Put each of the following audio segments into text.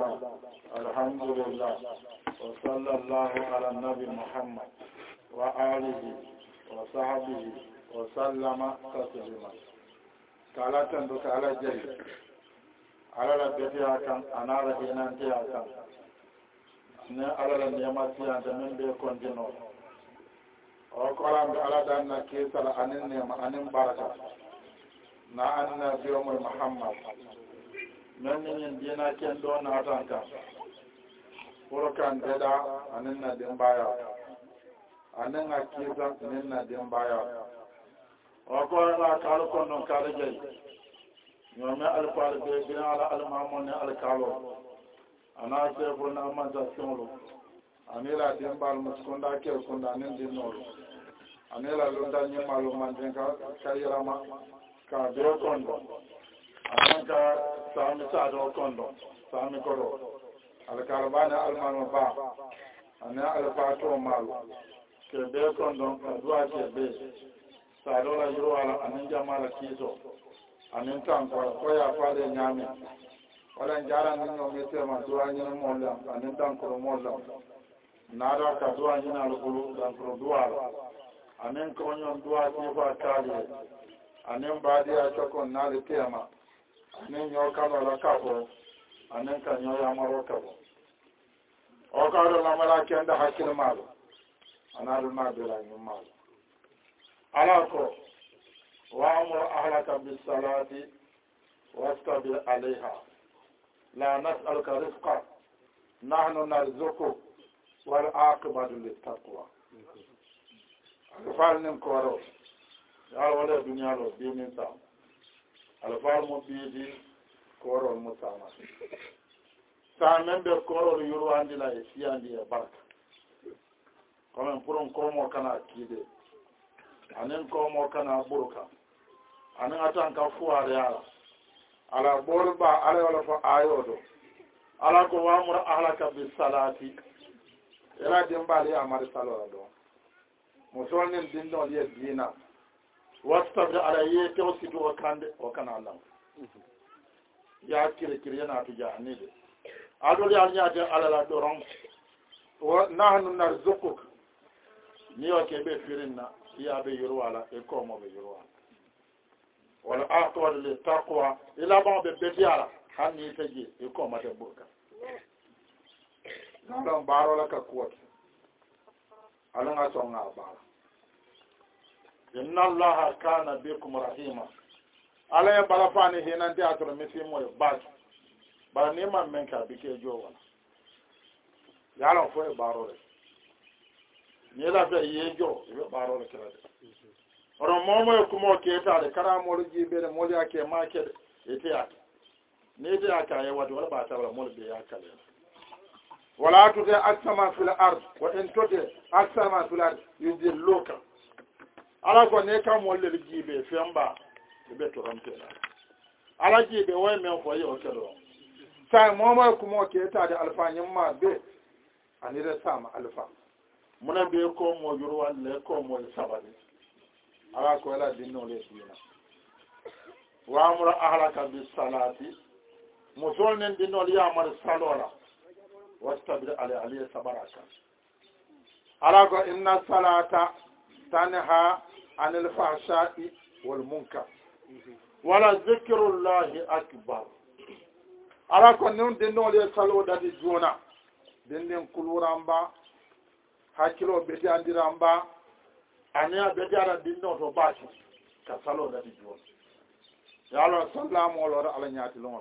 لله الحمد لله وصلى الله على النبي محمد وآله وصحبه وسلم تسليما kala tan do kala jeri ala la betia kan anara hinante akan ne ala la nyamati anta men be kontino o kolam be ala dan na ke sala anen ne ma anen baraka na anna bi muhammad men ni dina ken do na tanka porokan beda anen na dem baya anen akiza anen na dem baya o ko la kala kon non kala jey ñome al fal be bi ala al mamone al kalo ana se ko na ma ta solo anela dem bal muskonda ke konda nen din nolo anela londa nyamalu man den ka kayirama ka be kondo anaka sami sa do kondo sami koro al kalbana al manu ba ana al fato malu ke be kondo duwa ke be sadola yuro ala anin jamala kiso anin tan ko ya fale nyame wala njara ninno mete ma duwa nyina molla anin tan ko molla nada ka duwa nyina lugulu dan ko duwa anin ko nyon duwa ti fa kali anin badi a chokon nale tema anin nyo kala la kapo anin ka nyo ya maro kapo o ka do la mala kenda hakil malu anal ma be la nyumal alako wa'mur ahlaka bis salati wastabir 'alayha la nas'aluka rizqan nahnu narzuquka wal 'aqibatu lit taqwa alfal nim koro ya wala dunya lo bi min sa alfal mo bi di koro mo sama sa membe koro yuru andi la e siandi e baraka comme pour on komo kana kide anen komo kana burka anen atan ka fuare ala borba ala wala fa ayodo ala ko wamura ahlaka bis salati ela dembali amar salora do musonin dindo liye dina wastabir ala yete osidu wakande wakana Allah ya kire yana tuja anide adol ya nyaade ala la doron wa nahnu narzuquk ni o kebe firinna ya be yurwala e ko mo be yurwala wala aqwal li taqwa ila ba be betiala hanni taji e ko mata burka non baro la ka kuot ala nga songa baro inna allaha kana bikum rahima ala ya balafani hinande atro misi mo bak ba ni man men ka bike jowa ya la fo e baro re ni la be yejo e baro re kala oro momo ko mo ke ta de kara mo jibe de mo ya ke ma ke ete ya ni de aka ya wadi wala ba ta wala mo be ya kala wala tu de aksama fil ard wa in tuti aksama fil ard yudilluka ala ko ne ka mo le jibe femba be to ramte ala jibe way men fo yo kelo sai momo ko mo ke ta de alfa nyamma be anire sama alfa muna be ko mo yurwa le ko mo sabani ala ko la dinno le dina wa amra ahlaka bis salati musol nen dinno li amar salora wastabir ala aliya sabaraka ala ko inna salata tanha anil fahsha'i wal munkar wala zikrullahi akbar ala ko non dinno le salo dadi jona den kuluramba hakilo beti andiramba ania beti ara dinno to bashi ka salo dadi jona ya Allah sallamu ala nyaati lon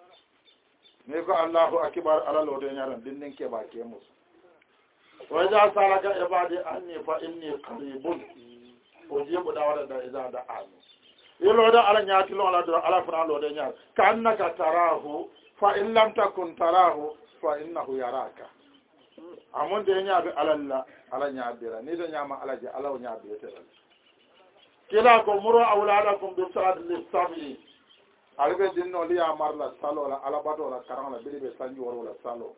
ne ko Allahu akbar ala lo de nyaran dinnin ke ba ke musu wa ja salaka ibadi anni fa inni qaribun ujibu dawada da iza da amin yelo da ala nyaati lon ala fana lo de nyaar ka annaka tarahu fa in lam takun tarahu fa innahu yaraka amon de nyaabe ala nyaabira ni de nyaama ala je ala nyaabe tere kila ko muru awladakum bi salati lis-sabi albe dinno li amarla salo la ala bato la karanga bilibe sanji woro la salo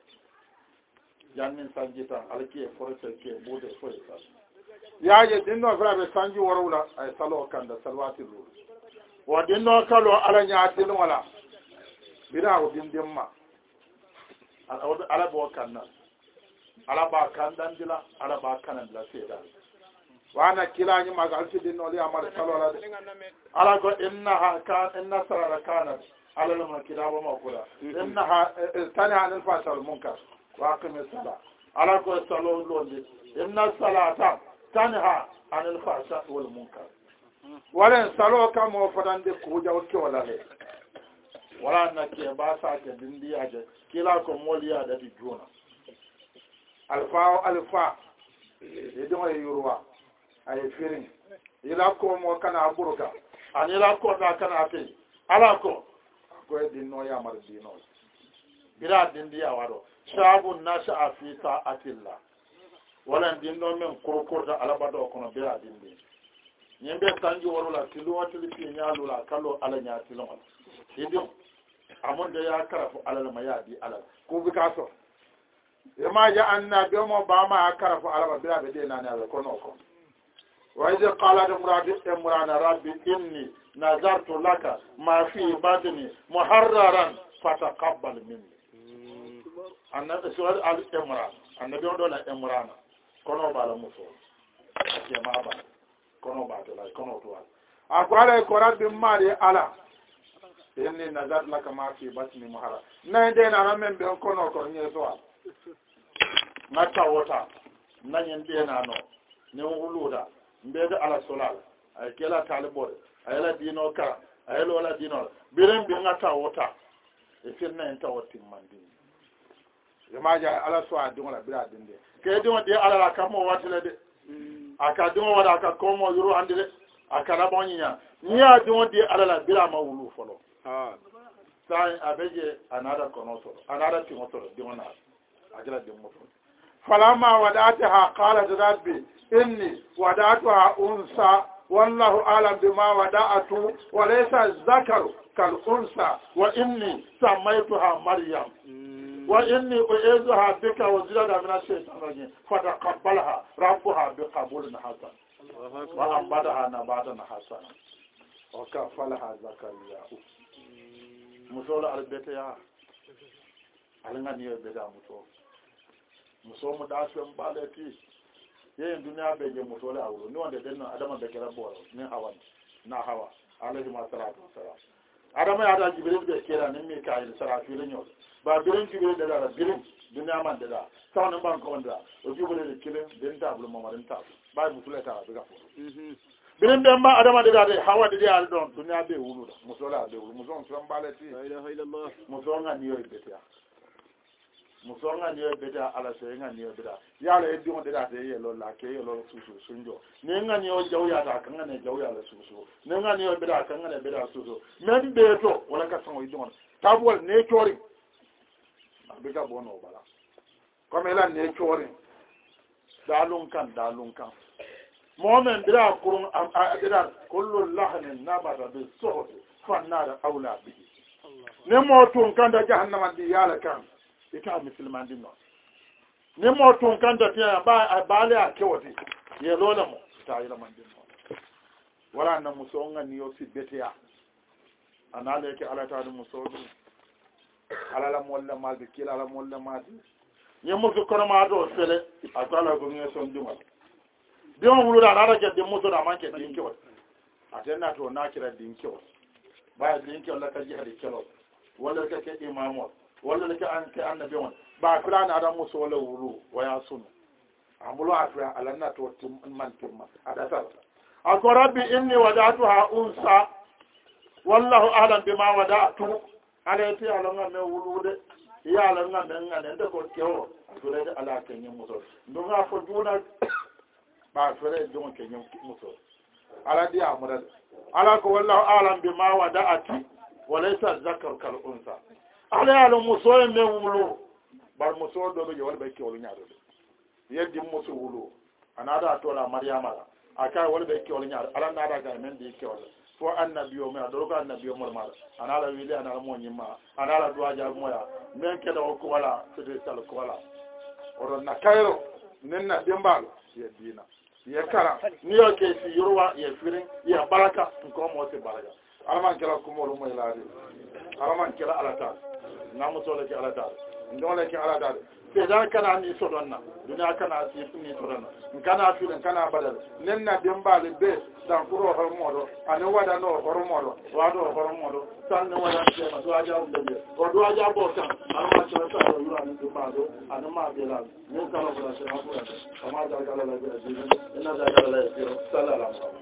jannin sanjita alki e forse ke bude forse yaaje dinno vrabe sanji woro la ay salo kanda salwati lu wa dinno kalo ala nyaati wala bira o dindimma ala bo kanna ala ba kandan dila ala ba kanan la seda wana kila ni magal sidin no li amal salwala ala go inna sarara kanat ala lama kidaba ma kula innaha tana anil fasal munkar wa aqim as-salat ala go salo londi inna salata tanha anil fasal wal munkar wala salo kamo fadande ko jaw ke wala le wala na ke ba sa ke dindiya je kila ko moliya da di jona alfa edon ay yurwa ay firin ila ko mo kana buruka anila ko ta kana te ala ko e no ya mar dino bira dindiya wado shabun nasha fi ta'atillah wala dinno men kurkur da alabado kono bira dindi nyembe tanji wala tilu watili fi nyalu la kallo ala nyati lon idum amon da ya karafu alal mayadi alal ko bi ka so yama ya annabi mo ba ma karafu alaba bila be de nani ala kono ko wa idha qala imrana rabbi inni nazartu laka ma fi batni muharraran fataqabbal minni annabi suwal al imran annabi do la imrana kono bala muso ya ma ba kono ba to la kono to akwara ko rabbi mari ala inni nazar laka ma fi batni muharrar na de na men be kono ko nyeso ngata wota nanyen de na no ne wuluda mbede ala solal ay kela talibore ay la dino ka ay lola dino biren bi ngata wota e firna en tawati mandi yama ja ala so adun la bira dinde ke dum de ala la kamo watile de aka dum wada aka komo yuru andire aka la bonya ni adun de ala la bira ma wulu folo sai abeje anada konoto anada timoto dimona ajala dimoto falama wada'ataha qalat rabbi inni wada'tuha unsa wallahu a'lam bima wada'tu wa laysa dhakaru kal unsa wa inni samaytuha maryam wa inni u'izuha bika wa zilada min ash-shaytanir rajim fataqabbalaha rabbuha biqabulin hasan wa ambadaha nabatan hasana wa kafalaha zakariya musola albeta ya alanga niyo beda muso mu da su balati yayin duniya bai je musola auro ni wanda dan adama da kira bo ne hawan na hawa alaihi wasallatu wassalam adama ya da jibril da kira ne me kai saratu ne yau ba birin jibril da birin duniya man da sawon ban ko wanda o jibril da kirin den ta bulu mamarin ta ba musola ta daga fo birin dan ba adama da hawa da ya don duniya bai wulu da musola bai wulu muson san balati la ilaha illallah muson ga niyo beta muson ga niyo beta ala sai ga niyo beta ya la yedi mo da ye lo la ke ye lo susu sunjo ne nga niyo jawya da kan ne jawya la susu ne nga niyo beta kan ne beta susu men be to wala ka san o idon tabwal ne tori be ka bono bala comme la ne tori dalun kan momen bira kurun adirar kullu lahnin nabata bi suhut fannar aula bihi ne motun kan da jahannama di yala kan ita musulman din no ne motun kan da tiya ba bale a kewati ye lola mo ta ila man din no wala na musonga ni yosi betia anale ke ala ta du musodu ala la molla mal bi kila la molla mati ye musu koroma do sele akala go ngi son duma biyan wulu da na ke din musu da man ke din kiwo atenna to na kira din kiwo ba din kiwo la ka ji hadi kiwo wala ka ke imamu wala ka an ka annabi won ba kula na da musu wala wulu waya sunu amulu afra alanna to man timma adata akorabi inni wada'tuha unsa wallahu a'lam bima wada'tu alayti alanga me wulude ya alanga me ngane ndako kiwo dole da alaka nyin musu ndunga fo duna ba fere don ke nyum muso ala dia amara ala ko wallahu a'lam bima wada'ati wa laysa zakar kal unsa ala ala muso me wulu bar muso do be wal be ke wolu nyaado yeddi muso wulu anada to la maryama aka wal be ke wolu nyaado ala nada ga men di ke wolu fo annabiyo me do ko annabiyo mol mala anala wili anala mo nyima anala duwa ja moya men ke do ko wala fede sal ko wala oron na kayro nenna dembalo yedina ye kara ni yo ke si yorwa ye firin ye baraka ko mo se baraka alaman kala ko mo mo ilaade alaman kala alata namu sole ke alata ndole ki ala dal te dan kana ni sodonna duniya kana si ni sodonna kana fi kana badal nenna dembale be dan kuro hormodo ani wada no hormodo wado hormodo tan no wada te ma do aja umbe o do aja bo tan alma so ta do yura ni bado anuma be la ni kala ko la se ma ko la ma da kala la be ina da kala la sallallahu